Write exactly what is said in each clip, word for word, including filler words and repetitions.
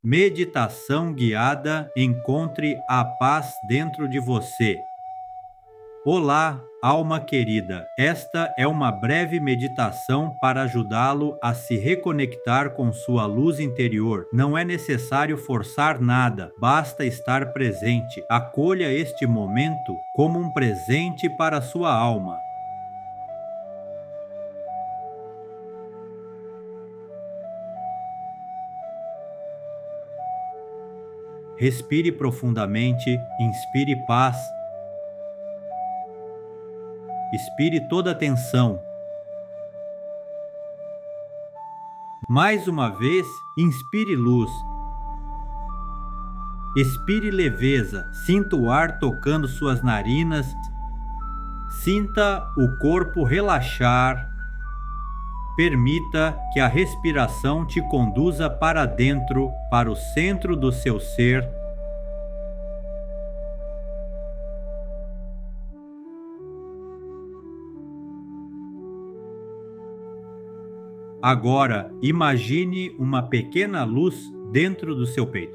Meditação guiada. Encontre a paz dentro de você. Olá, alma querida. Esta é uma breve meditação para ajudá-lo a se reconectar com sua luz interior. Não é necessário forçar nada, basta estar presente. Acolha este momento como um presente para sua alma. Respire profundamente, inspire paz, expire toda a tensão. Mais uma vez, inspire luz. Expire leveza, sinta o ar tocando suas narinas, sinta o corpo relaxar. Permita que a respiração te conduza para dentro, para o centro do seu ser. Agora, imagine uma pequena luz dentro do seu peito.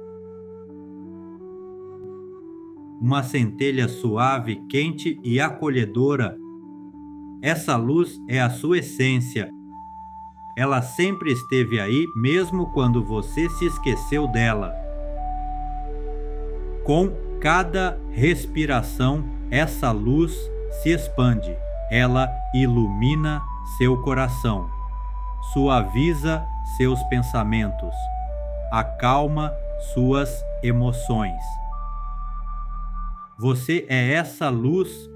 Uma centelha suave, quente e acolhedora. Essa luz é a sua essência. Ela sempre esteve aí, mesmo quando você se esqueceu dela. Com cada respiração, essa luz se expande. Ela ilumina seu coração, suaviza seus pensamentos, acalma suas emoções. Você é essa luz.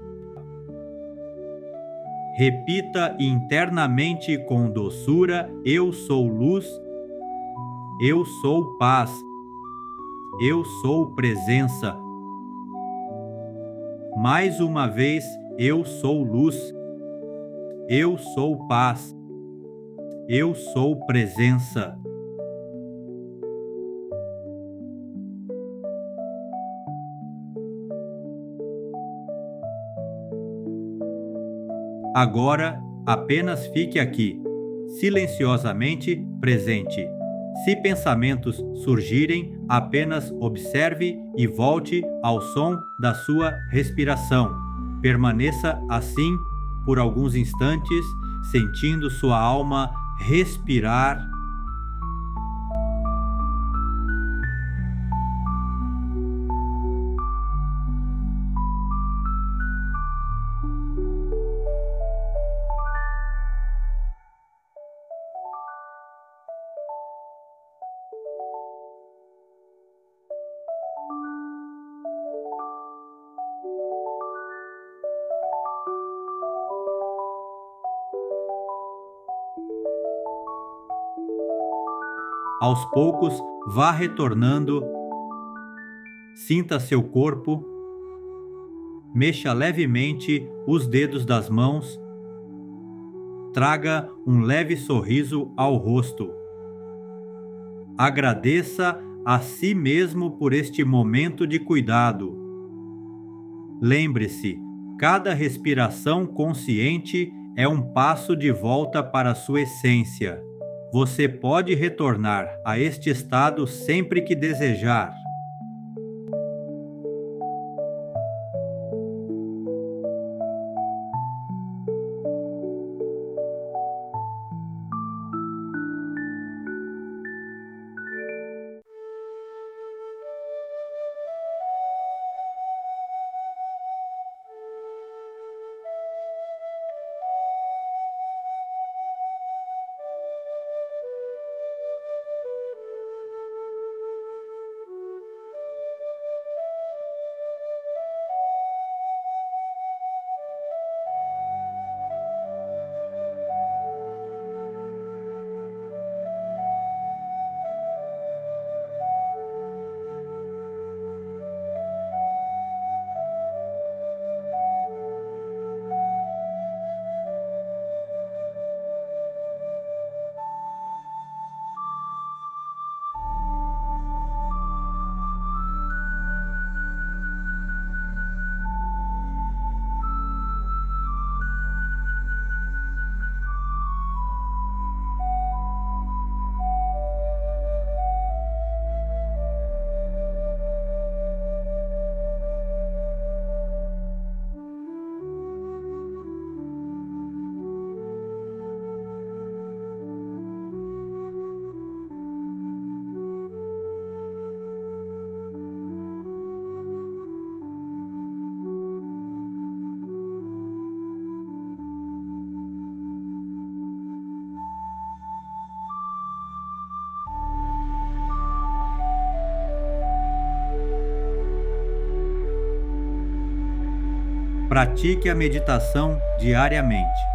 Repita internamente com doçura: eu sou luz, eu sou paz, eu sou presença. Mais uma vez, eu sou luz, eu sou paz, eu sou presença. Agora, apenas fique aqui, silenciosamente presente. Se pensamentos surgirem, apenas observe e volte ao som da sua respiração. Permaneça assim por alguns instantes, sentindo sua alma respirar. Aos poucos, vá retornando. Sinta seu corpo. Mexa levemente os dedos das mãos. Traga um leve sorriso ao rosto. Agradeça a si mesmo por este momento de cuidado. Lembre-se, cada respiração consciente é um passo de volta para a sua essência. Você pode retornar a este estado sempre que desejar. Pratique a meditação diariamente.